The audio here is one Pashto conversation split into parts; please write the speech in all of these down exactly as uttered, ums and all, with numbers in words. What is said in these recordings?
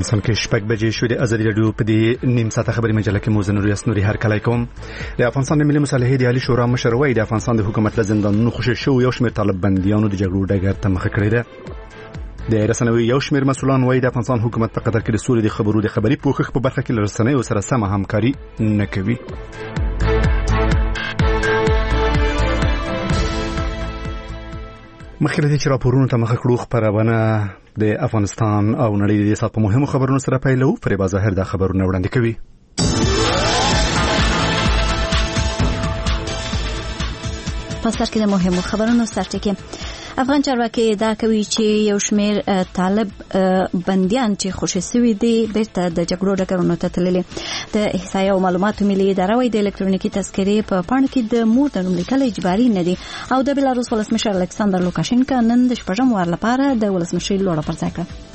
افغانستان کې شپږ بجې شوې د ازادي راډیو په دې نیم ساعته خبري مجله کې موزن ریاست نوري هر کله کوم د افغانستان د ملي مصالحې د عالی شورا مشر وایي د افغانستان د حکومت له زندانونو خوشي شو یو شمېر طالب بنديانو د جګړو ډګر ته مخه کړې ده د رسنوي یو شمېر مسؤلان وایي د افغانستان حکومت په قطر کې د سولې د خبرو د خبري پوښښ په برخه کې له رسنیو سره سم همکاري نه کوي. مخکې له دې چې راپورونو ته مخه کړو خبرونه د افغانستان او نړۍ د سات په مهمو خبرونو سره پیلو. فریبا ظاهر د خبرونه وړاندې کوي. په سر کې د مهمو خبرونو سرټکی افغان چارواکي دا کوي چې یو شمېر طالب بنديان چې خوشي سوي دي بیرته د جګړو ډګرونو ته تللي. د احصایې او معلوماتو ملي اداره وايي د الکترونیکي تذکرې په پاڼو کې د مور د نوم لیکل اجباري نه دي او د بلاروس ولسمشر الکساندر لوکاشینکا نن د شپږم وار لپاره د ولسمشرۍ لوړه پر ځای کړه.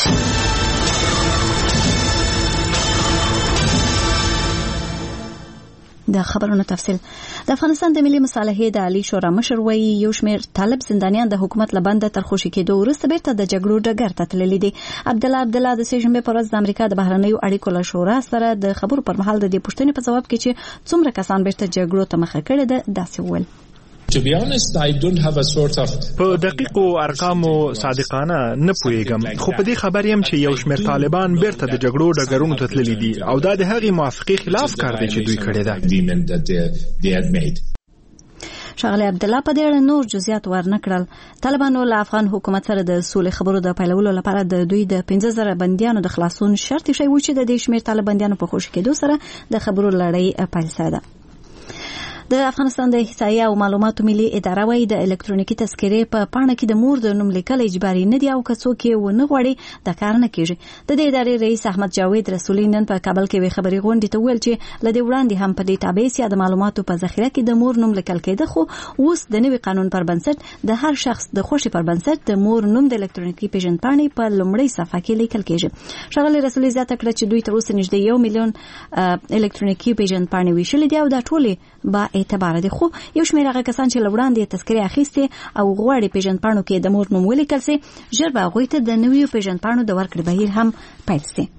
د خبرونو تفصیل د افغانستان د ملي مصالحې د عالی شورا مشر وایي یو شمېر طالب زندانیان د حکومت لبنده تر خوشي کېدو وروسته بیرته د جګړو ډګر ته تللي دي. عبدالله عبدالله د سهشنبه پر ورځ د امریکا د بهرنیو اړیکو له شورا سره د خبرو پر مهال د دې پوښتنې په جواب کې چې څومره کسان بیرته جګړو ته مخه کړي ده داسې وویل. To be honest, I don't have a sort of په دقیقو ارقامو صادقانه نه پوهیږم خو په دې خبر یم چې یو شمېر طالبان بیرته د جګړو ډګرونو ته تللي دي او دا د هغې موافقې خلاف کار دی چې دوی کړی ده. شاغلی عبدالله په دې اړه نور جزئیات ورنکړل. طالبانو له افغان حکومت سره د سولې خبرو د پیلولو لپاره د دوی د پنځه زره بندیانو د خلاصون شرط شوی و چې د دې شمېر طالب بندیانو په خوشي کېدو سره د خبرو لړۍ پیل شوې ده. د افغانستان د احصایې او معلوماتو ملي اداره وايي د الکترونیکي تذکرې په پاڼه کې د مور د نوم لیکل اجباري نه دي او که څوک یې ونه غواړي د کار نه کېږي. د دې ادارې رئیس احمد جاوید رسولي نن په کابل کې وی خبري غونډې ته ویل چې له دې وړاندې هم په ډیټابیس یا د معلوماتو په ذخیره کې د مور نوم لیکل کېده خو اوس د نوي قانون پر بنسټ د هر شخص د خوښي پر بنسټ د مور نوم د الکترونیکي پیژندپاڼې په لومړۍ صفحه کې لیکل کېږي. ښاغلي رسولي زیاته کړه چې دوی تر اوسه نږدې یو میلیون الکترونیکي پیژندپاڼې ویشلې دي او دا ټولې با اعتبار دي. خو یو شمېر هغه کسان چې لوړاندې تذکرې اخیستې او غواړي پیژندپاڼو کې د مور نوم ولیکل سي ژر به هغوی ته د نویو پیژندپاڼو د ورکړې بهیر هم پیل سي.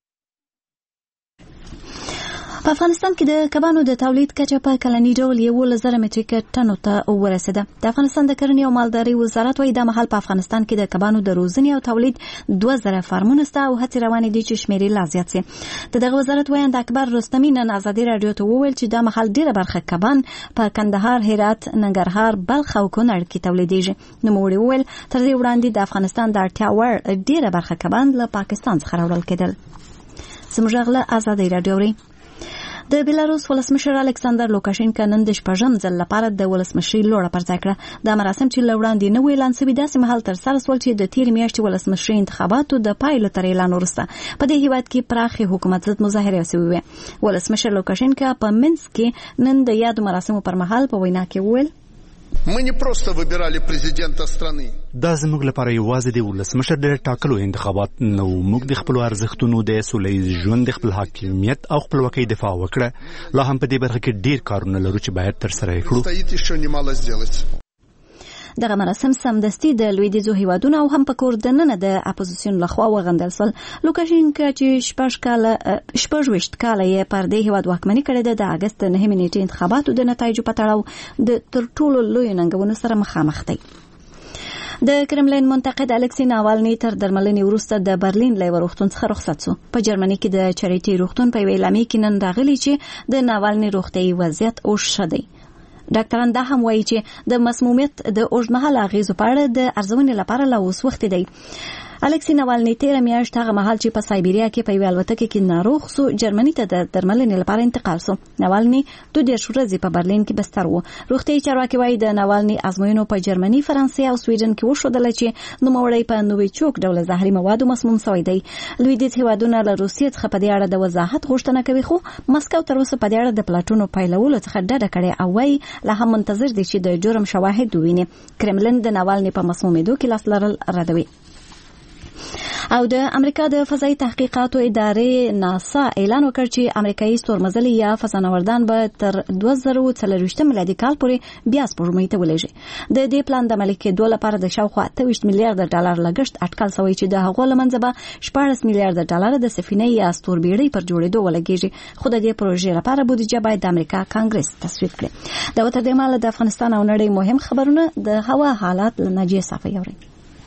په افغانستان کې د کبانو د تولید کچه په کلني ډول یولس زره متریک ټنو ته ورسېده. د افغانستان د کرنې او مالدارۍ وزارت وايي د مهال په افغانستان کې د کبانو د روزنې او تولید دوه زره فارمونه شته او هڅې روانې دي چې شمېر لا زیات شي. د دغه وزارت وایند اکبر رستمي نن ازادي راډیو ته وویل چې د مهال ډیره برخه کبان په کندهار، هرات، ننګرهار، بلخ او کونړ کې تولیدېږي. نوموړي وویل تر دې وړاندې د افغانستان د اړتیا وړ ډیره برخه کبان له پاکستان څخه راوړل کېدل. زموږ غله ازادي راډیو د بلاروس ولسمشر الکساندر لوکاشینکا نن د شپږم ځل لپاره د ولسمشرۍ لوړه پر ځای کړه. دا مراسم چې له وړاندې نه وو اعلان شوي داسې مهال ترسره شول چې د تېرې میاشتې ولسمشرۍ انتخاباتو د پایلو تر اعلان وروسته په دې هېواد کې پراخې حکومت ضد مظاهرې شوې وې. ولسمشر لوکاشینکا په منځ کې نن د یادو مراسمو پر مهال په وینا کې وویل Мы не просто выбирали президента страны. دا زموږ لپاره یوازې د ولسمشر د ټاکلو انتخابات نو موږ د خپل ارزښتونو د سولهییز ژوند د خپل حاکمیت او خپلواکۍ دفاع وکړه. لا هم په دې برخه کې ډیر کارونه لرو چې باید ترسره کړو. Стоит еще немало сделать. دغه مراسم سمدستي د لویدیځو هیوادونو او هم په کور دننه د اپوزیسیون لخوا وغندل شول. لوکاشینکا چې شپږ کاله شپږ ویشت کاله یې پر دې هیواد واکمني کړې ده د اګست نهمې نیټې انتخاباتو د نتایجو په تړاو د تر ټولو لویو ننګونو سره مخامخ دی. د کرملین منتقد الکسی ناوالني تر درملنې وروسته د برلین له روغتون څخه رخصت شو. په جرمني کې د چریټي روغتون په ویلامي کې نن راغلي چې د ناوالني روغتيایي وضعیت اوس ښه دی. ډاکټران دا هم وایي چې د مسمومیت د اوږدمهاله اغېزو په اړه د ارزونې لپاره لا اوس وخت دی. الکسی ناوالني تیره میاشت هغه مهال چې په سایبیریا کې په یوه الوتکه کې ناروغ شو جرمني ته د درملنې لپاره انتقال شو. ناوالني دوه دېرش ورځې په برلین کې بستر و. روغتیایي چارواکي وایي د ناوالني ازموینو په جرمني، فرانسې او سویډن کې وښودله چې نوموړی په نوویچوک ډوله زهري موادو مسموم شوی دی. لویدیځ هیوادونه له روسیې څخه په دې اړه د وضاحت غوښتنه کوي خو مسکو تر اوسه په دې اړه د پلاټونو پیلولو څخه ډډه کړې او وایي لا هم منتظر دي چې د جرم شواهد وویني. کرملین د ناوالني په مسمومېدو کې لاس لرل ردوي. او د امریکا د فضایي تحقیقاتو ادارې ناسا اعلان وکړ چې امریکایي ستورمزلي یا فضانوردان به تر دوه زره څلوېښت میلادي کال پورې بیا سپوږمۍ ته ولېږي. د دې پلان د عملي کېدو لپاره د شاوخوا اته ویشت میلیارډ ډالر لګښت اټکل شوی چې د هغو له منځه به شپاړس میلیارډ ډالر د سفینې یا ستوربېړۍ پر جوړېدو ولګېږي، خو د دې پروژې لپاره بودیجه باید د امریکا کانګرس تصویب کړي. دا وتر دې مال د افغانستان او نړۍ مهم خبرونه. د هوا حالات له ناجیه صافي اوري.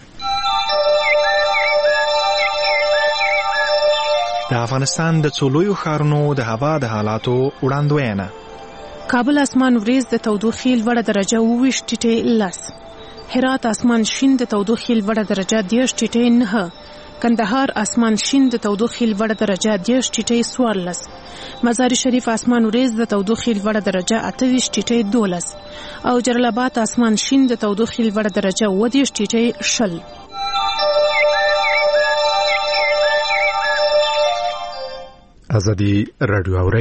د افغانستان د څولویو ښارونو د هوا د حالاتو وړاندوینه. کابل اسمان وریځ د تودوخې لوړه درجه اووه ویشت ټیټې لس، هرات اسمان شین د تودوخې لوړه درجه دېرش ټیټې نهه، کندهار اسمان شین د تودوخې لوړه درجه دېرش ټیټې څوارلس، مزار شریف اسمان وریځ د تودوخې لوړه درجه اته ویشت ټیټې دولس او جلال آباد اسمان شین د تودوخې لوړه درجه اووه دېرش ټیټې شل. ازادي رادیو اوري.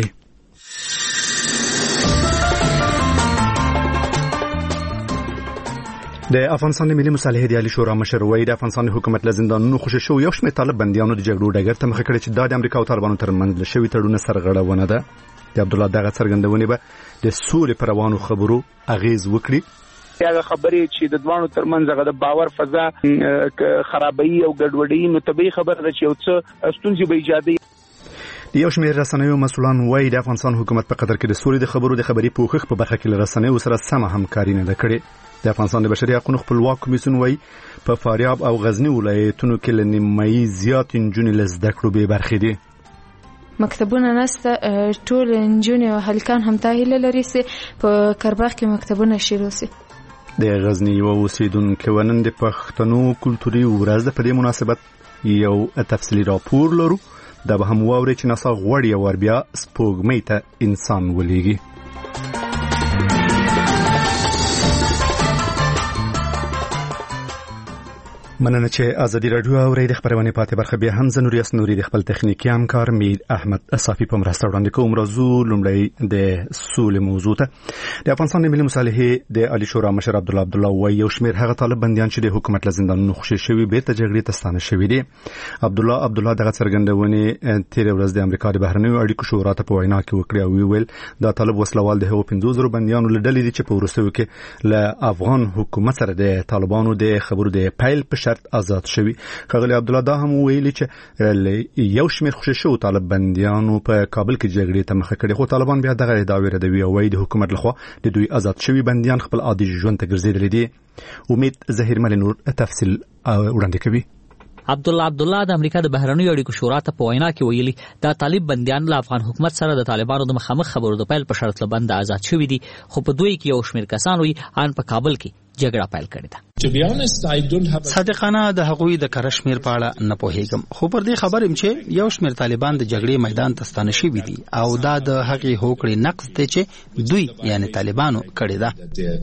د افغانستان ملي مصالحې د عالی شورا مشر وایي د افغانستان حکومت له زندانونو خوشي شو یو شمېر طالب بنديانو د جګړو ډګر ته مخه کړې چې د امریکا او طالبانو ترمنځ له شوي تړون سرغړونه ده. د عبد الله دغه څرګندونې به د سولې پر روانو خبرو اغیز وکړي. هغه خبرې چې د دوانو ترمنځ هغه د باور فضا خرابوي او ګډوډي، نو طبيعي خبره ده چې یو څه ستونزې به ایجادي. د یو شمېر رسنیو مسؤلان وایي د افغانستان حکومت په قطر کې د سولې د خبرو د خبري پوښښ په برخه کې له رسنیو سره سمه همکاري نه کړې. د افغانستان د بشري حقوقو خپلواک کمیسیون وایي په فاریاب او غزنی ولایتونو کې له نیمایي زیات نجونې له زده کړو بې برخې دي. مکتبونه نسته، ټول نجونې او هلکان هم ته هیله لري چې په کرباغ کې مکتبونه شروع شي. د غزنی یو اوسیدونکو ونن د پښتنو کلتوري ورځ په دې مناسبت یو تفصیلي راپور لرو. دا به هم واوري چې ناسا غوړی او بیا سپوږمۍ ته انسان ولېږي. مننه چې ازادي رادیو اوري. د خبرونه پاتې برخه بیا هم زنوري اسنوري د خپل تخنیکی همکار میر احمد صافي په مرسته وړاندې کوم. موضوع لومړی د سولې موضوع ته. د افغانستان ملي مصالحې د عالی شورا مشر عبد الله عبد الله وایي یو شمېر هغه طالب بنديان چې د حکومت له زندانونو خوشي شوي بیرته جګړې ته ستانه شوي دي. عبد الله عبد الله دغه څرګندونې تیر ورځ د امریکا د بهرنیو اړیکو شورا ته په وینا کې وکړه او ویل دا طالب وسلوال د هغو پنځه زره بنديانو له ډلې دي چې په وروستیو کې له افغان حکومت سره د طالبانو د خبرو د پیل په شرط آزاد شوی. خغلی عبد الله دا هم ویلي چې یو شمېر خوشي شو طالب بنديانو په کابل کې جګړې ته مخه کړې، خو طالبان بیا دغه ادعاوې ردوي او وايي د حکومت لخوا د دوی آزاد شوی بنديان خپل عادي ژوند ته ګرځېدلي دي. امید ظهیر مل نور تفصیل وړاندې کوي. عبد الله عبد الله د امریکا د بهرنیو اړیکو شورا ته په وینا کې ویلي دا طالب بنديان له افغان حکومت سره د طالبانو د مخامخ خبرو د پیل په شرط لبند آزاد شوي دي، خو په دوی کې یو شمېر کسان وي ان په کابل کې جګړه پیل کړې ده. صادقانه د هغوی د کرشمیر په اړه نه پوهیږم، خو پر دې خبرم چې یو شمېر طالبان د جګړې میدان ته ستانه شوي دي او دا د هغې هوکړې نقض دی چې دوی یعنی طالبانو کړې ده.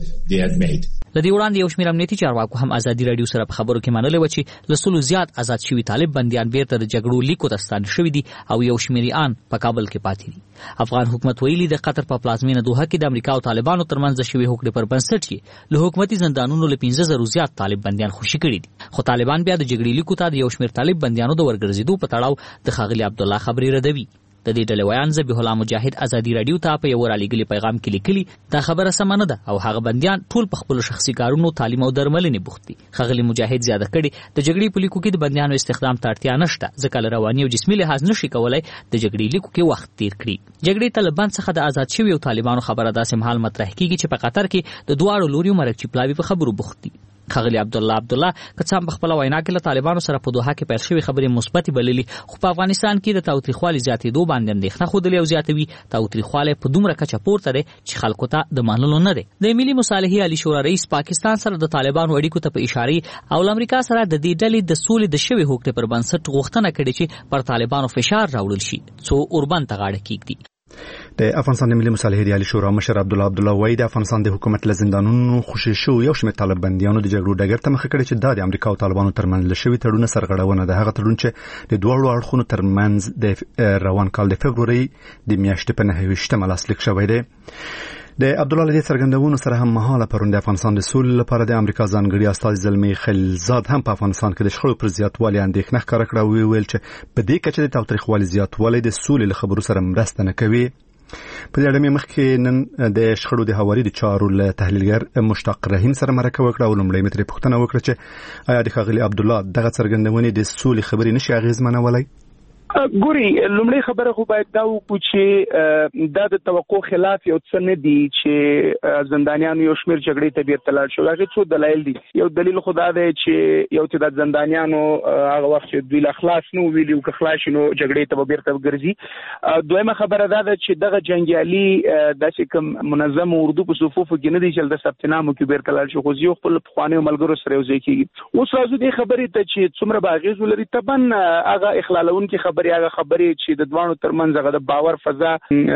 لدی وړاندې یو شمېر امنیتي چارواکو هم ازادي رادیو سره په خبرو کې منلې و چې له سلو زیات آزاد شوي طالب بنديان بیرته د جګړو لیکو ته ستانه شوي دي او یو شمېر ان په کابل کې پاتې دي. افغان حکومت ویلي د قطر په پلازمینه دوحه کې د امریکا او طالبانو ترمنځ شوي هوکړې پر بنسټ کې له حکومتي زندانونو له پنځه زره زیات طالب بنديان خوشي کړي دي، خو طالبان بیا د جګړې لیکو ته د یو شمېر طالب بنديانو د ورګرځېدو په تړاو د ښاغلي عبد الله خبرې ردوي. د دې ډلې ویان ذبیح الله مجاهد ازادي رادیو ته په یو رالیږلي پیغام کې لیکلي دا خبره سمه نه ده او هغه بنديان ټول په خپل شخصي کارونو تعلیم او درملنې بوخت دي. ښاغلي مجاهد زیاده کړي د جګړې په لیکو کې د بنديانو استخدام ته اړتیا نشته ځکه له رواني او جسمي لحاظ نشي کولای د جګړې لیکو کې وخت تیر کړي. جګړې طالبان څخه د آزاد شوي او طالبانو خبره داسې مهال مطرح کیږي چې په قطر کې د دواړو لوريو مرکچي پلاوي په خبرو بوخت دي. ښاغلي عبد الله عبد الله کڅام بخپل وینا کې له طالبانو سره په دوحه کې پیل شوی خبرې مثبت بللي، خو په افغانستان کې د تاوتریخوالي زیاتېدو باندې اندېښنه خوده او زیاتوي. تاوتریخوالی په دومره کچه پورته دی چې خلکو ته د منلو نه دی. د ملي مصالحې عالی شورا رئیس پاکستان سره د طالبانو اړیکو ته په اشاره او امریکا سره د دې ډلې د سولې د شوي هوکړې پر بنسټ غوښتنه کړې چې پر طالبانو فشار راوړل شي څو اوربند ته غاړه کېږدي. د افغانستان ملي مصالحې د عالی شورا مشر عبد الله عبد الله وایي د افغانستان د حکومت له زندانونو خوشي شو یو شمېر طالب بنديانو د جګړو ډګر ته مخه کړې چې دا د امریکا او طالبانو ترمنځ له شوي تړون سرغړونه ده. هغه تړون چې د دواړو اړخونو ترمنځ د روان کال د فبرورۍ د میاشتې په نهه ویشتمه لاسلیک شوی دی. د عبد الله لدې څرګندونو سره هم مهاله پرون د افغانستان د سولې لپاره د امریکا ځانګړي استازي زلمی خلیلزاد هم په افغانستان کې د شخړو پر زیاتوالي اندېښنه ښکاره کړه او ویل چې په دې کچه د تاوتریخوالي زیاتوالی د سولې له خبرو سره مرسته نه کوي. په دې اړه مې مخکې نن د شخړو د هواري د چارو له تحلیلګر مشتاق رحیم سره مرکه وکړه او لومړی مې ترې پوښتنه وکړه چې آیا د ښاغلي عبد الله دغه څرګندونې د سولې خبرې نشي اغېزمنولی؟ ګوري لومړی خبره خو باید دا وکړو چې دا د توقع خلاف یو څه نه دی چې زندانیان یو شمیر جګړې ته بیرته لاړ شي. هغه څو دلایل دي. یو دلیل خو دا دی چې یو چې د زندانیانو هغه وخت چې دوی لا خلاص نو ویلو که خلاص نو جګړې ته بیرته ګرځي. دویمه خبره دا ده چې دغه جنگیالي داسې کوم منظم اردو په صفوفو کې نه دي چې د سپتنامو کې بیرته لاړ شي. خو یو خپل خوانیو ملګرو سره یو ځای کیږي. اوس راځو دې خبرې ته چې څومره باغیز ولري تبن هغه اخلالون کې خبرې هغه خبرې چې د دوانو ترمنځ هغه د باور فضا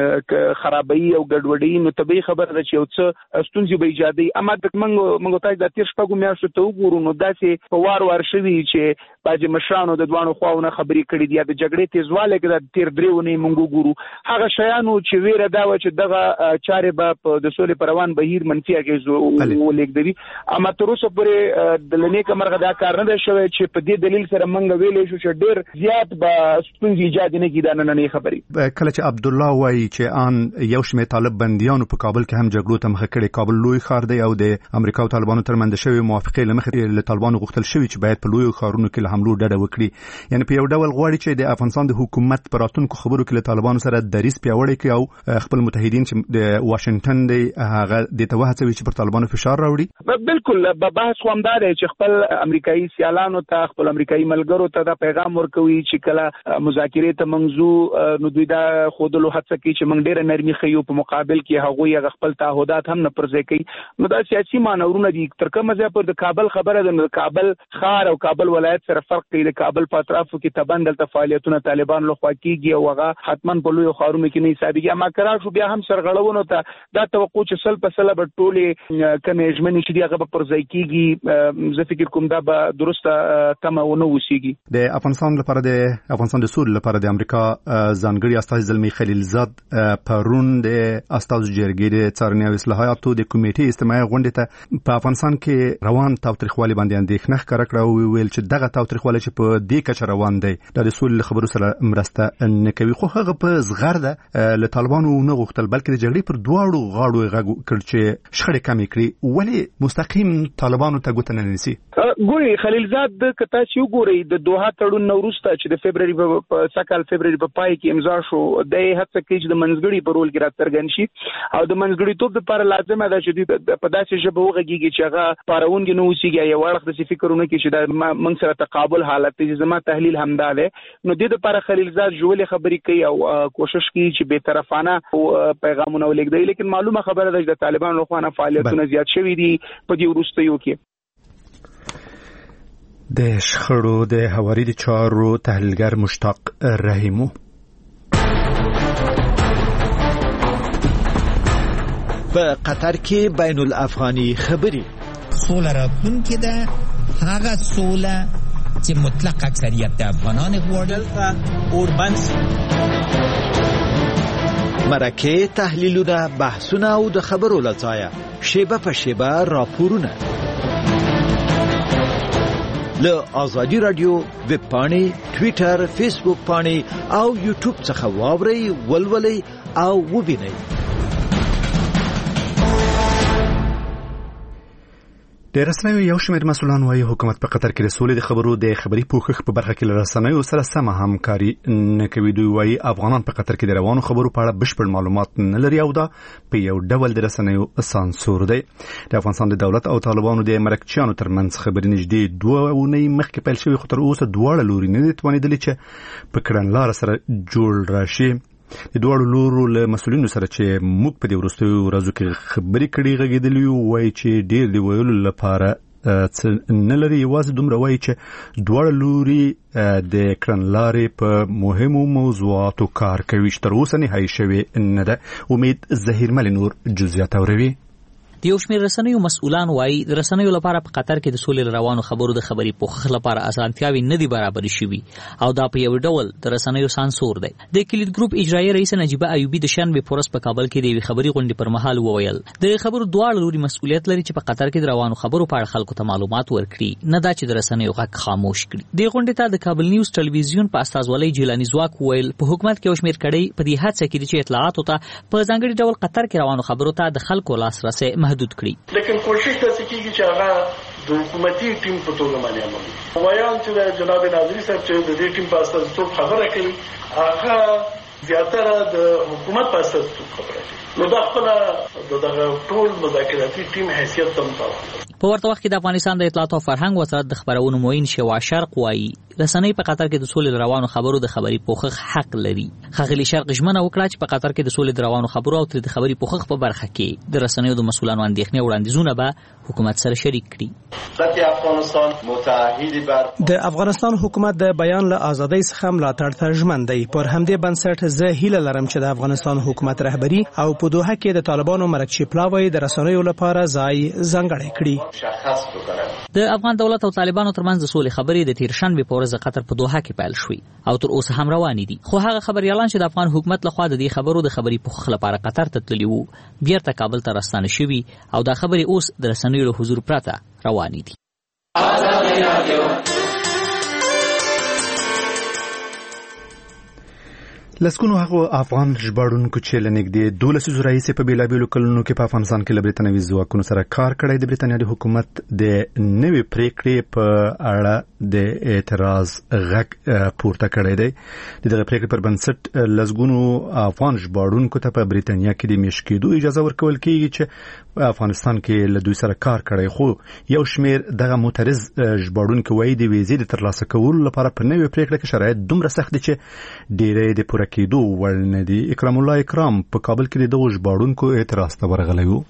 خرابوي او ګډوډي نو طبيعي خبره ده چې یو څه ستونزې به ایجادي. اما د منګو منګو تاسو د تیر شپږو میاشتو ته وګورو نو داسې په وار وار شوي چې باج مشرانو د دوانو خواونه خبرې کړې دي د جګړې تیزواله کې د تیر دریونه منګو ګورو هغه شیانو چې ویره دا و چې دغه چارې به په د سولې پروان بهیر منفي اغیز ولګدي. اما تر اوسه پورې د لنیک مرغه دا کار نه شوی چې په دې دلیل سره منګ ویلې شو چې ډېر زیات به ستونزې ایجاد نه کیدانه نه خبرې. کله چې عبد الله وایي چې ان یو شمېر طالب بنديانو په کابل کې هم جګړو ته مخه کړي. کابل لوی ښار دی او د امریکا او طالبانو ترمنځ شوی موافقه لمخې له طالبانو غوښتل شوی چې باید په لوی ښارونو کې له حملو ډډه وکړي. یعنی په یو ډول غواړي چې د افغانستان د حکومت پر راتلونکو خبرو کې له طالبانو سره دریځ پیاوړی کړي او خپل متحدین چې د واشنگټن دی هغه د توه هڅوي چې پر طالبانو فشار راوړي. بالکل بحث خو همدار چې خپل امریکایي سیالانو ته خپل امریکایي ملګرو ته دا پیغام ورکوي چې کله مذاکرې ته منځو نو دوی دا خودلو هڅه کوي چې موږ ډېر نرمي خيو په مقابل کې هغه یې خپل تعهدات هم نه پرځای کوي. نو دا سیاسي مانورونه دي. تر کومه ځای پر د کابل خبره ده. د کابل ښار او کابل ولایت سره فرق کوي. د کابل په اطرافو کې تبندل فعالیتونه طالبان له خوا کیږي او هغه حتماً په لوی ښارونو کې نه حسابيږي. اما کرا شو بیا هم سرغړونو ته دا توقع چې سل په سل به ټولې کنه اجمنې چې هغه به پرځای کیږي. زه فکر کوم دا به درسته تمه ونه وسیږي. د افغانستان لپاره د افغانستان د سولې لپاره د امریکا ځانګړي استازي زلمی خلیلزاد پرون د استازو جرګې د څارنې او اصلاحاتو د کمیټې استماعي غونډې ته په افغانستان کې روان تاوتریخوالي باندې اندېښنه ښکاره کړه او ویل چې دغه تاوتریخوالي چې په دې کچه روان دی د سولې خبرو سره مرسته نه کوي. خو هغه په زغرده له طالبانو نه غوښتل بلکې د جګړې پر دواړو غاړو یې غږ کړ چې شخړې کمې کړي. ولې مستقیم طالبانو ته ګوته نه نیسي؟ ګوري خلیلزاد د کتا چې وګوري د دوحه تړون نو وروسته چې د فبرवरी په سکهال فبرवरी په پای کې امضا شو د هڅه کوي چې د منځګړي په رول کې راڅرګند شي او د منځګړیتوب لپاره لازمه ده چې په داسې ژبه وغږیږي چې هغه پارونګ نه وسیږي یا وړخ د فکرونه کې چې د موږ سره تقابل حالت چې زما تحلیل همدا ده. نو د دې لپاره خلیلزاد جوړې خبرې کوي او کوشش کوي چې به طرفانه پیغامونه ولګي. لیکن معلومه خبره ده چې د طالبانو لخوا نه فعالیتونه زیات شوي دي په دې وروستیو کې. د شخړو د هواري د چارو تحلیلګر مشتاق رحیمو په قطر کې بین الافغاني خبري سوله راتلونکې ده هغه سوله چې مطلق اکثریت د افغانان غواړي اوربنس مرکه تحلیلونه بحثونه او د خبرو لځایه شیبه په شیبه راپورونه له آزادی رادیو ویب پاڼې ټوئیټر فیسبوک پاڼې او یوټیوب څخه واورئ ولولئ او وبینئ. د رسنیو یو شمېر مسؤلان وايي حکومت په قطر کې د سولې د خبرو د خبري پوښښ په برخه کې له رسنیو سره سم همکاري نه کوي. دوی وايي افغانان په قطر کې د روانو خبرو په اړه بشپړ معلومات نه لري او دا په یو ډول د رسنیو سانسور دی. د افغانستان د دولت او طالبانو د مرکچیانو ترمنځ خبري نږدې دوه اونۍ مخکې پیل شوې خو تر اوسه دواړه لوري نه دي توانېدلي چې په کړنلاره سره جوړ راشي. د دوړو لورو له مسولینو سره چې موږ په دې وروستیو ورځو کې خبرې کړي غږېدلي وایي چې ډېر د ویلو لپاره نه لري. یوازې دومره وایي چې دواړه لوري د کړنلارې په مهمو موضوعاتو کار کوي چې تر اوسه نهایي شوې نه ده. امید ظهیر مل نور جزئیات اوروي. د یو شمېر رسنیو مسؤلان وایي د رسنیو لپاره په قطر کې د سولې روانو خبرو د خبري پوښښ لپاره اسانتیاوي نه دي برابر شوي او دا په یو ډول د رسنیو سانسور دی. د کلید ګروپ اجرایي رئیس نجیبه ایوبی د شنبه پورس په کابل کې د یوې خبري غونډې پر مهال وویل د خبرو دواړه لوري مسؤلیت لري چې په قطر کې د روانو خبرو په اړه خلکو ته معلومات ورکړي، نه دا چې د رسنیو غږ خاموش کړي. د غونډې ته د کابل نیوز ټلویزیون په استازولۍ جیلانی ځواک وویل په حکومت کې یو شمېر کړۍ په دې هڅه کې دي چې اطلاعاتو ته په ځانګړي ډول قطر کې روانو خبرو ته د خلکو لاسرسی محدود کړي. لیکن کوشش داسې کیږي چې هغه د حکومتي ټیم په توګه باندې عمل وکړي. وایي چې جناب ناظری صاحب چې د دې ټیم په اساس څوک خبره کوي هغه زیاتره د حکومت په اساس خبره کوي. نو دا خپل دغه ټول مذاکراتي ټیم حیثیت ته مطابق په ورته وخت کې د افغانستان د اطلاعات او فرهنګ وزارت د خبرونو معین شوا شرق وایي رسنۍ په قطر کې د سولې روانو خبرو د خبري پوښښ حق لري. ښاغلي شرق ژمنه وکړه چې په قطر کې د سولې روانو خبرو او د خبري پوښښ په برخه کې د رسنیو د مسؤلانو اندېښنې وړاندیزونه به حکومت سره شریک کړي. افغانستان متحد بر د افغانستان حکومت د بیان له ازادۍ څخه ملاتړ ته ژمن دی. پر همدې بنسټ زه هیله لرم چې د افغانستان حکومت رهبری او په دوحه کې د طالبانو مرکچی پلاوی د رسنیو لپاره ځای ځانګړی کړي. د افغان دولت او طالبانو ترمنځ د سولې خبرې د تیر شنبه په ورځ قطر په دوحه کې پیل شوې او تر اوسه هم روانې دي. خو هغه خبريالان چې د افغان حکومت لخوا د دې خبرو د خبري پوښښ لپاره قطر ته تللي وو بیرته کابل ته راستانه شوي او دا خبرې اوس د رسنیو له حضور پرته روانې دي. لسکونو هغه افغان ژباړونکو چې لنګدې دولس زورایسي په بیلابیلو کلونو کې په افغانستان کې له برتانوي ځواکونو سره کار کړی د برتانیا د حکومت د نوې پریکړې په اړه د اعتراض غږ پورته کړی دی. دغه پریکړې پر بنسټ لسګونو افغان ژباړونکو ته په برتانیا کې د میشت کېدو اجازه ورکول کېږي چې په افغانستان کې له دوی سره کار کړی، خو یو شمیر دغه معترض ژباړونکو وایي د ویزې د ترلاسه کولو لپاره په نوې پریکړه کې شرایط دومره سخت دي چې ډېری د پوره کېدو وړ نه دي. اکرام الله اکرام په کابل کې د دغو ژباړونکو اعتراض ته ورغلی و.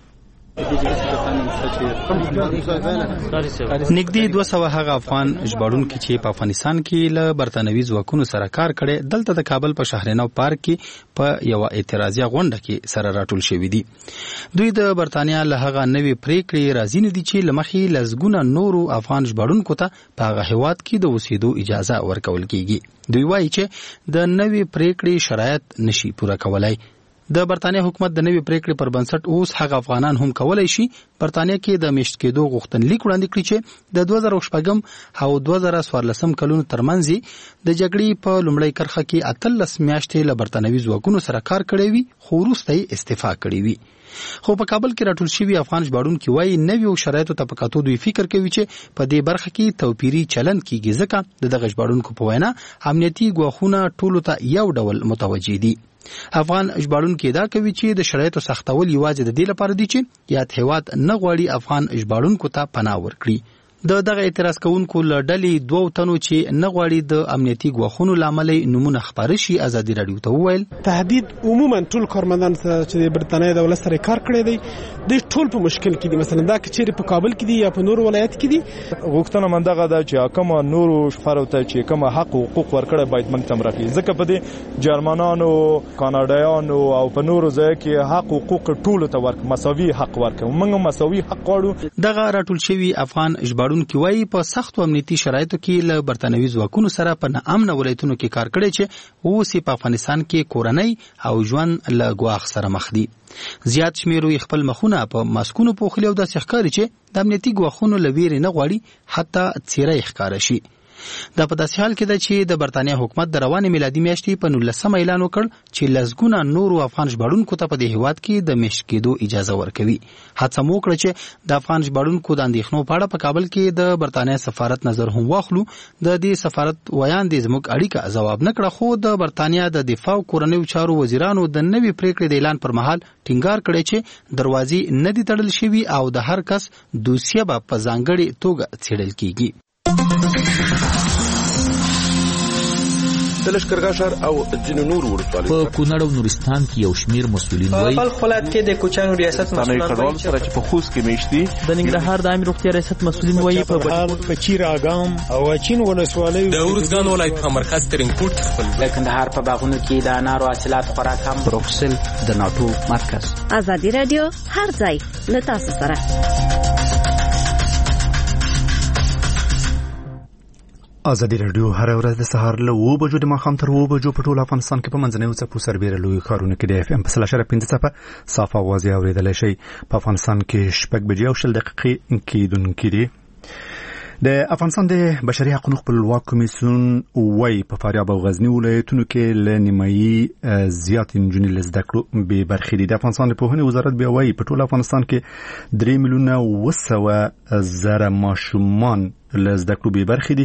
نږدې دوه سوه هغه افغان ژباړونکي چې په افغانستان کې له برتانوي ځواکونو سره کار کړي دلته د کابل په شهرنو پارک کې په یو اعتراضي غونډه کې سره راټول شوي دي. دوی د برتانیا له هغه نوې پریکړې راضي نه دي چې لمخې لسګونه نورو افغان ژباړونکو ته په هغه هیواد کې د اوسېدو اجازه ورکول کیږي. دوی وایي چې د نوې پریکړې شرایط نشي پوره کولای. د برتانیا حکومت د نوې پریکړې پر بنسټ اوس هغه افغانان هم کولای شي برتانیا کې د میشت کېدو غوښتنلیک وړاندې کړي چې د دوه زره شپږم او دوه زره څوارلسم کلونو ترمنځ د جګړې په لومړۍ کرښه کې اتلس میاشتې له برتانوي ځواکونو سره کار کړی وي خو وروسته یې استعفا کړې وي. خو په کابل کې راټول شوي افغان ژباړونکي وایي نویو شرایطو ته په کتو دوی فکر کوي چې په دې برخه کې توپیري چلند کیږي ځکه د دغه ژباړونکو په وینا امنیتي ګواښونه ټولو ته یو ډول متوجه دي. افغان ژباړونکي دا کوي چې د شرایطو سختول یوازې د دې لپاره دي چې یاد هیواد نه غواړي افغان ژباړونکو ته پناه ورکړي. د دغه اعتراض کوونکو له ډلې دوه تنو چې نه غواړي د امنیتي ګواښونو لامل نمونه خبره شي ازادي راډیو ته وویل تهدید عموما ټول کارمندان چې د برتانیې دولت سره کار کړی دی د ټول په مشکل کې دي. مثلا دا چې په کابل کې دي یا په نور ولایت کې دي غوښتنه من دغه ده چې کومه نورو شخړو ته چې کومه حق او حقوق ورکړي باید موږ تم راکړي ځکه په دې جرمنانو کاناډایانو او په نورو ځای کې حق او حقوق ټول ته ورک مساوي حق ورکړي. موږ مساوي حق غواړو. دغه راټول شوی افغان ژباړونکي وایي په سختو امنیتي شرایطو کې له برتانوي ځواکونو سره په ناامنه ولایتونو کې کار کړی چې اوس په افغانستان کې کورنۍ او ژوند له ګواښ سره مخ دي. زیات شمیرو خپل مخونه په ماسکونو پوښلي او داسې ښکاري چې د امنیتي ګواښونو له ویرې نه غواړي حتی څیره یې ښکاره شي. دا په داسې حال کې ده چې د برتانیا حکومت د روانې میلادي میاشتې په نولسم اعلان وکړ چې لسګونه نورو افغان ژباړونکو ته په دې هیواد کې د میشت کېدو اجازه ورکوي. هڅه مو وکړه چې د افغان ژباړونکو د اندېښنو په اړه په کابل کې د برتانیا سفارت نظر هم واخلو. د دې سفارت ویاندې زموږ اړیکه ځواب نه کړه، خو د برتانیا د دفاع او کورنیو چارو وزیرانو د نوې پریکړې د اعلان پر مهال ټینګار کړی چې دروازې نه دي تړل شوي او د هر کس دوسیه به په ځانګړې توګه څېړل کیږي. د لشکرګاه ښار او ځینو نورو ولسوالیو په کونړ او نورستان کې یو شمیر مسؤلین وایي په بلخ ولایت کې د کوچیانو ریاست مسؤلین وایي سره چې په خوست کې میشتي د ننګرهار د عامه روغتیا ریاست مسؤلین وایي په بهار په چیراګام او اچین ولسوالیو د ورزګان ولایت په مرکز ترنګپورټ خپل د کندهار په باغونو کې د انارو حاصلات خورا کم بروکسل د ناتو مرکز ازادي رادیو هر ځای له تاسو سره. ازادي رادیو هر ورځ د سهار له اوه بجو د ماښام تر اوه بجو په ټول افغانستان کې په منځنیو څپو سربېره لویو ښارونو کې د اف ام په سل اشاره پنځه څپه صافه اوازې اورېدلی شئ. په افغانستان کې شپږ بجې او شل دقیقې کېدونکي دي. د افغانستان د بشري حقوقو خپلواک کمیسیون وایي په فاریاب او غزني ولایتونو کې له نیمایي زیات نجونې له زده کړو بې برخې دي. د افغانستان د پوهنې وزارت بیا وایي په ټول افغانستان کې درې میلیونه اوه سوه زره ماشومان له زده کړو بې برخې دي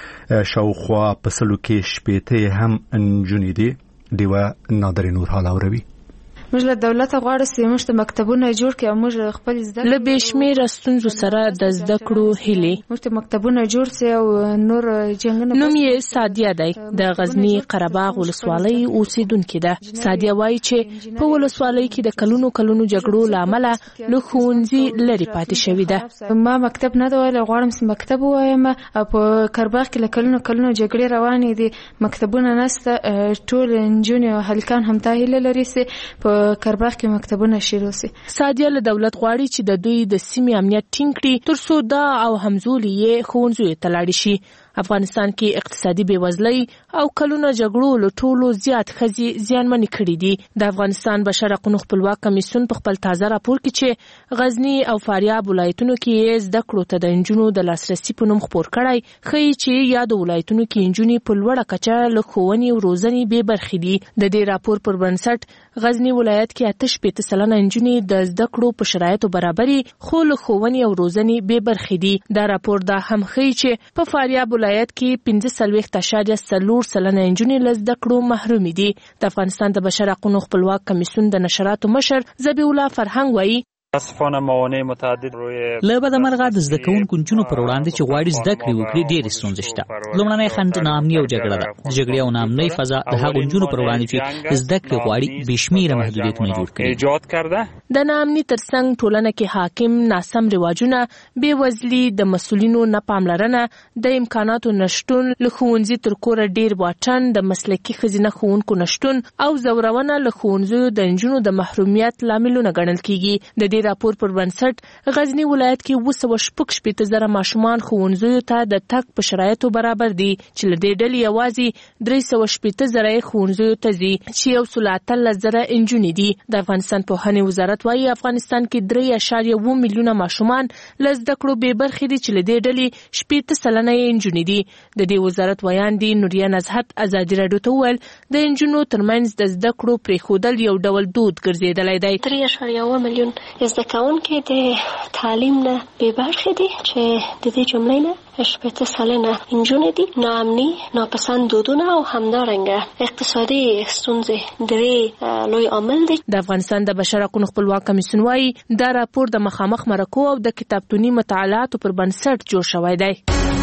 چې شاوخوا په سلو کې شپېته هم نجونې دي. ډیوه نادر نور حال اوروي. موږ له دولت غواړو چې موږ ته مکتبونه جوړ کړي او موږ خپل زده له بې شمېره ستونزو سره د زده کړو هیلې موږ ته مکتبونه جوړ شي او نور جنګونه. نوم یې سادیه دی، د غزنی قرهباغ ولسوالۍ اوسیدونکې ده. سادیه وایي چې په ولسوالۍ کې د کلونو کلونو جګړو له امله له ښوونځي لرې پاتې شوې ده. ما مکتب نه دی ویلی، غواړم چې مکتب ووایم. او په قرهباغ کې له کلونو کلونو جګړې روانې دي، مکتبونه نشته. ټول نجونې او هلکان همدا هیله لري چې په قرهباغ کې مکتبونه شروع شي. سادیه له دولت غواړي چې د دوی د سیمې امنیت ټینګ کړي ترڅو دا او همزولي یې ښوونځیو ته لاړې شي. افغانستان کې اقتصادي بېوزلۍ او کلونه جګړو له ټولو زیات ښځې زیانمنې کړي دي. د افغانستان بشر حقوقو خپلواک کمیسیون په خپل تازه راپور کې چې غزني او فاریاب ولایتونو کې زده کړو ته د نجونو د لاسرسي په نوم خپور کړی، ښیي چې یادو ولایتونو کې نجونې په لوړه کچه له ښوونې او روزنې بې برخې دي. د دې راپور پر بنسټ غزني ولایت کې اته شپېته سلنه نجونې د زده کړو په شرایطو برابرې خو له ښوونې او روزنې بې برخې دي. دا راپور دا هم ښیي چې په فاریاب ولایت کې پنځه څلوېښت اعشاریه څلور سلنه نجونې له زده کړو محرومې دي. د افغانستان د بشر حقوقو خپلواک کمیسیون د نشراتو مشر ذبیح الله فرهنګ وایي متاسفانه موانع متعدد روی له بدمرغه د زده کوونکو نجونو پر وړاندې چې غواړي زده کړې وکړي ډېرې ستونزې شته. لومړنی خنډ ناامني او جګړه ده. د جګړې او ناامنۍ فضا د هغو نجونو پر وړاندې چې زده کړې غواړي بې شمېره محدودیتونه جوړ کړي. د ناامني ترڅنګ ټولنه کې حاکم ناسم رواجونه، بېوزلي، د مسؤلینو نه پاملرنه، د امکاناتو نشتون، له ښوونځي تر کوره ډېر واټن، د مسلکي ښځینه ښوونکو نشتون او زورونه له ښوونځیو د نجونو د محرومیت لاملونه ګڼل کېږي. د دې راپور پر بنسټ غزنی ولایت کې اوه سوه شپږ شپېته زره ماشومان ښوونځیو ته د تګ په شرایطو برابر دي، چې له دې ډلې یوازې درې سوه شپېته زره یې ښوونځیو ته ځي، چې یو سل اتلس زره نجونې دي. د افغانستان پوهنې وزارت وایي افغانستان کې درې اعشاریه اووه میلیونه ماشومان له زده کړو بې برخې دي، چې له دې ډلې شپېته سلنه یې نجونې دي. د دې وزارت ویاندې نوریه نزهت ازادي راډیو ته وویل د نجونو ترمنځ د زده کړو پرېښودل یو ډول دود ګرځېدلی دی. درې اعشاریه اووه میلیون زده کوونکي د تعلیم نه بې برخې دي، چې د دې جملې نه شپېته سلنه نجونې دي. ناامني، ناپسند دودونه او همدارنګه اقتصادي ستونزې درې لوی عامل دي. د افغانستان د بشر حقوقو خپلواک کمیسیون وایي دا راپور د مخامخ مرکو او د کتابتوني مطالعاتو پر بنسټ جوړ شوی دی.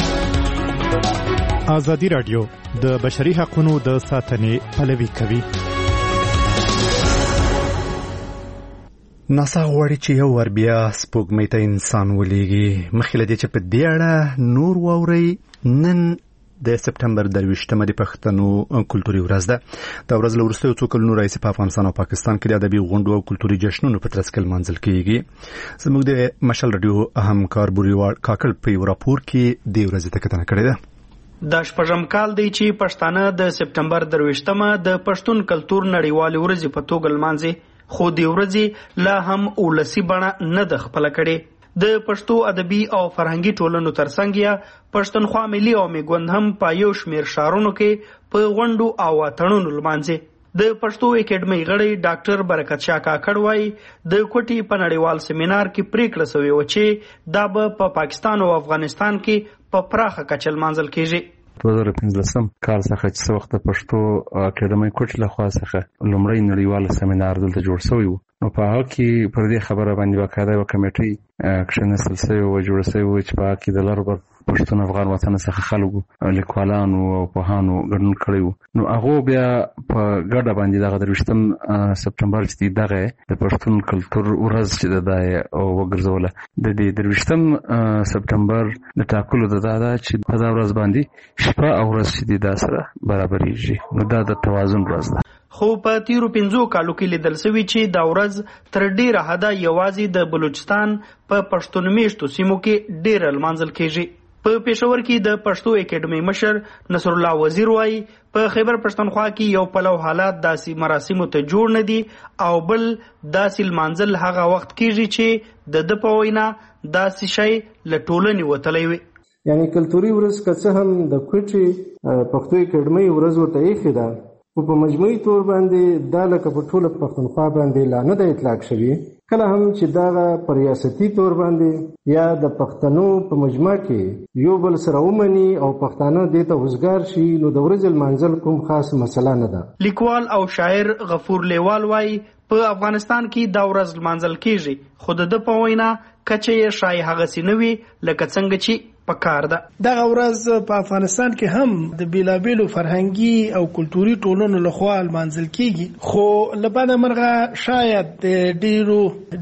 ازادي رادیو د بشري حقوقو د ساتنې پلوي کوي. ناسا غواړي چې یو ور بیا سپوږمۍ ته انسان ولېږي. مخکې له دې چې په دې اړه نور واورئ، نن د سپټمبر درویشتمه د پښتنو کلتوري ورځ ده. دا ورځ له وروستیو څو کلونو راهیسې په افغانستان او پاکستان کې د ادبي غونډو او کلتوري جشنونو په ترڅ کې لمانځل کېږي. زموږ د مشال راډیو همکار بوریوال کاکل په یو راپور کې دې ورځې ته کتنه کړې ده. د شپږم کال دی چې پښتانه د سپټمبر درویشتمه د پښتون کلتور نړیوالې ورځې په توګه لمانځي، خو د ورځې لا هم ولسی بڼه نه ده خپله کړې. د پښتو ادبي او فرهنګي ټولنو ترڅنګ یا پښتونخوا ملي او میګوند هم په یو شمېر ښارونو کې په غونډو او اتڼونو لمانځي. د پښتو اکیډمۍ غړی ډاکټر برکت شاه کاکړ وایي د کوټي په نړیوال سیمینار کې پریکړه شوې وه چې دا به په پاکستان او افغانستان کې په پراخه کچه لمانځل کېږي. دوه زره پنځلسم کال څخه چې څه وخت د پښتو اکیډمۍ کوټ له خوا څخه لومړی نړیوال سیمینار دلته جوړ شوی و، نو په هغه کې پر دې خبره باندې باقاعده یو کمیټي کښېنستل سوې وه جوړه سوې وه چې په هغه کې د لر بر پښتون افغان وطن څخه خلکو لیکوالانو او پوهانو ګډون کړی و. نو هغو بیا په ګډه باندې دغه درویشتم سپټمبر چې دی دغه د پښتون کلتور ورځ چې ده دا یې وګرځوله. د دې درویشتم سپټمبر د ټاکلو د دا ده چې په دا ورځ باندې شپه او ورځ چې دی دا سره برابرېږي. نو دا د توازن ورځ ده. خو په تیرو پنځو کالو کې لیدل شوي چې دا ورځ تر ډیره حده یوازې د بلوچستان په پښتون میشتو سیمو کې ډیره لمانځل کیږي. په پېښور کې د پښتو اکیډمي مشر نصر الله وزیر وایي په خیبر پښتونخوا کې یو پلو حالات داسې مراسمو ته جوړ نه دي او بل داسې لمانځل هغه وخت کیږي چې د د په وینا داسې شی له ټولنې وتلی وي. یعنی کلتوري ورځ که څه هم د کوټې پښتو اکیډمي ورځ ورته ایښې ده خو په مجموعي تور باندې دا لکه په ټوله پښتونخوا باندې لا نه ده اطلاق شوي. کله هم چې دغه په ریاستي تور باندې یا د پښتنو په مجمع کې یو بل سره ومني او پښتانه دې ته وزګار شي نو د ورځې لمانځل کوم خاص مسله نه ده. لیکوال او شاعر غفور لیوال وایي په افغانستان کې دا ورځ لمانځل کیږي خو د په وینا کچه یې شای هغسې نه وي لکه څنګه چې پکار ده. دغه ورځ په افغانستان کې هم د بیلابیلو فرهنګي او کلتوري ټولنو لخوا لمانځل کیږي خو له بده مرغه شاید د ډیرو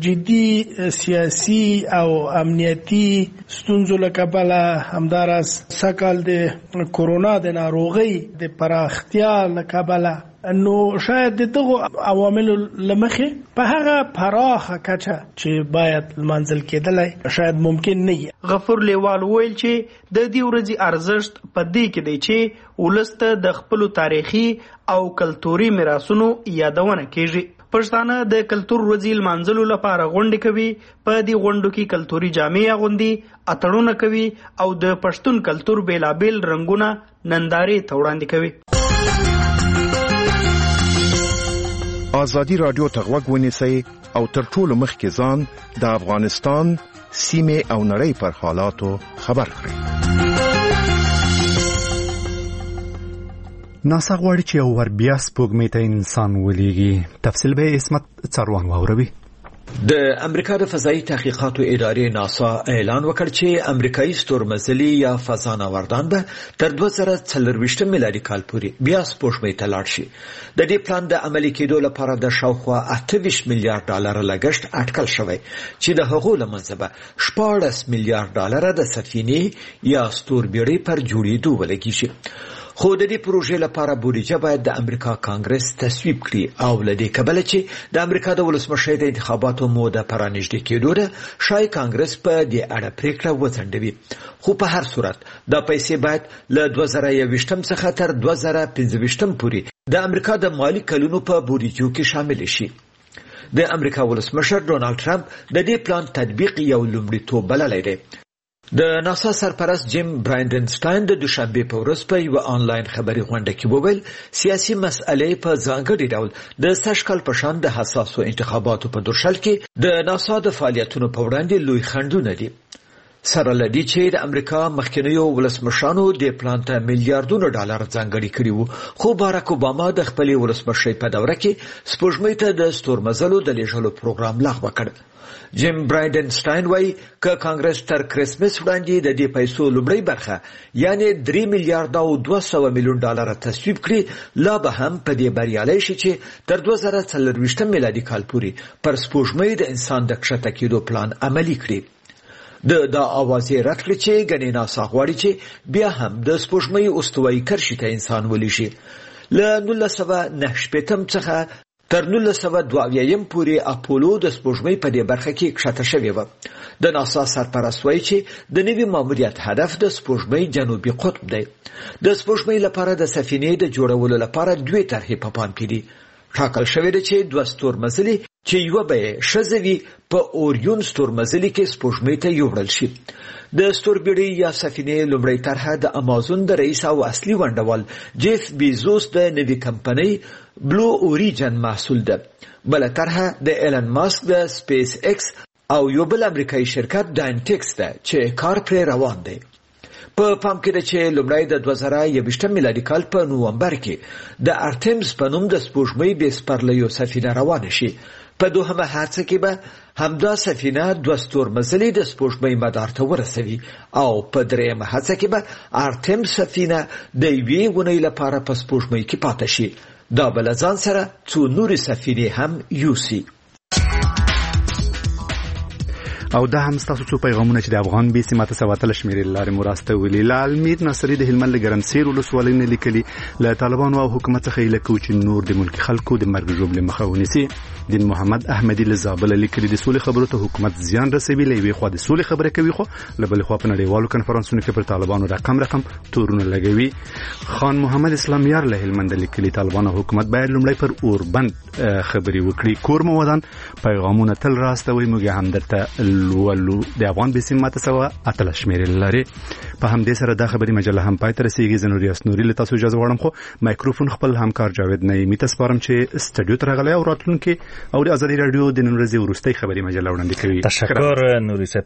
جدي سیاسي او امنیتي ستونزو له کبله همداراز سکل د کورونا د ناروغۍ د پراختیا له کبله نو شاید دغه عواملو لمخې په هغه پراخه کچه چې باید لمانځل کېدلی شاید ممکن نه وي. غفور لیوال ویل چې د دې ورځې ارزښت په دې کې دی چې ولس ته د خپلو تاریخي او کلتوري میراثونو یادونه کیږي. پښتانه د کلتور ورځې لمانځلو لپاره غونډې کوي. په دې غونډو کې کلتوري جامې اغوندي، اتړونه کوي او د پښتون کلتور بیلابیل رنګونه نندارې ته وړاندې کوي. آزادی رادیو ته غوږ ونیسئ او تر ټولو مخکې ځان د افغانستان سیمې او نړۍ پر حالاتو خبر کړئ. ناسا غواړي چې یو ور بیا سپوږمۍ ته انسان ولېږي. تفصیل به عصمت څروان واوروي. د امریکا د فضایي تحقیقاتو ادارې ناسا اعلان وکړ چې امریکایي ستورمزلي یا فضانوردان به تر دوه زره څلرویشتم میلادي کال پورې بیا سپوږمۍ ته لاړ شي. د دې پلان د عملي کېدو لپاره د شاوخوا اته ویشت میلیارډ ډالر لګښت اټکل شوی چې د هغو له منځه به شپاړس میلیارډ ډالر د سفینې یا ستوربیړۍ پر جوړېدو ولګېږي. خو د دې پروژې لپاره بودیجه باید د امریکا کانګرس تصویب کړي او له دې کبله چې د امریکا د ولسمشر د انتخاباتو موده پرانږدې کېدو ده شای کانګرس په دې اړه پریکړه وځنډوي. خو په هر صورت دا پیسې باید له دوه زره یوویشتم څخه تر دوه زره پنځه ویشتم پورې د امریکا د مالي کلونو په بودیجو کې شامل شي. د امریکا ولسمشر ډونالد ټرمپ د دې پلان تطبیق یو لومړیتوب بللی دی. د ناسا سرپرست جیم برایندنسټاین د دوشنبه په ورځ په یو آنلاین خبري غونډه کې وویل سیاسي مسئلې په ځانګړي ډول د سږکال په شان د حساسو انتخاباتو په درشل کې د ناسا د فعالیتونو په وړاندې لوی خنډونه دي. سره لدی چې د امریکا مخکنیو ولسمشرانو د پلان ته میلیارډونو ډالر ځانګړي کړي وو خو باراک اوباما د خپل ولسمشرۍ په دوره کې سپوږمۍ ته د ستورمزلو د لیږلو پروګرام لغوه کړ. جیم برایندنسټاین وایي که کانګرس تر کرسمس وړاندې د دې پیسو لومړۍ برخه یعنی درې میلیارډ او دوه سوه میلیون ډالر تصویب کړي لا به هم په دې بریالی شي چې تر دوه زره څلرویشتم میلادي کال پورې پر سپوږمۍ د انسان د کښته کېدو پلان عملي کړي. د دا اوازې رد کړي چې ګنې ناسا غواړي چې بیا هم د سپوږمۍ استوایي کرښې ته انسان ولېږي. له نولس سوه نهه شپېتم څخه تر نولس سوه دوه اویایم پورې اپولو د سپوږمۍ په دې برخه کې کښته شوې وه. د ناسا سرپرست وایي چې د نوي ماموریت هدف د سپوږمۍ جنوبي قطب دی. د سپوږمۍ لپاره د سفینې د جوړولو لپاره دوې طرحې په پام کې دي. ټاکل شوې ده چې دوه ستورمزلي چې یوه به یې ښځه وي په اوريون ستورمزلي کې سپوږمۍ ته یوړل شي. د ستوربیړۍ یا سفینې لومړۍ طرحه د امازون د رئیس او اصلي ونډوال جیف بیزوس د نوي کمپنۍ بلو اوریجن محصول ده. بله طرحه د ایلن ماسک د سپیس ایکس او یو بل امریکایي شرکت ډاینټکس ده چې کار پرې روان دی. په پام کې ده چې لومړی د دوه زره یوویشتم میلادي کال په نومبر کې د ارتمز په نوم د سپوږمۍ د سپرلیو سفینه روانه شي. په دوهمه حادثه کې به همدا سفینه دوه ستورمزلي د سپوږمۍ مدار ته ورسوي او په درېیمه حادثه کې به ارتم سفینه د یوې اونۍ لپاره په سپوږمۍ کې پاتې شي. دا به له ځان سره څو نورې سفینې هم یوسي. او دا هم ستاسو څو پیغامونه چې د افغان بي سي ماته سواتل شمیرې لارې مراسته ویلي. لالمیر ناصری د هلمند لګرمسیر ولسوالۍ نه لیکلي له طالبانو او حکومت څخه یې لکه چې نور د ملک خلکو د مرګ ژوبلې مخه ونیسي. دین محمد احمدی له زابل لیکلي د سولې خبرو ته حکومت زیان رسوي، له یوې خوا د سولې خبره کوي خو له بلې خوا په نړیوالو کنفرانسونو کې پر طالبانو رقم رقم تورونه لګوي. خان محمد اسلام یار له هلمند لیکلي طالبان او حکومت باید لومړی پر اوربند خبري وکړي. کور مو ودان پیغامونه تل راستوي، موږ هم درته ولو د افغان بي سي ماته سوا اتل شمیرې لري. په همدې سره دا خبري مجله هم پای تر رسیدي. زنوري اسنوري له تاسو اجازه غواړم خو مایکروفون خپل همکار جاوید نعیمی ته سپارم چې سټډیو ته راغلی او راتلونکي او د ازادي رادیو د نن ورځې وروستۍ خبري مجله وړاندې کوي. تشکر نوري صاحب.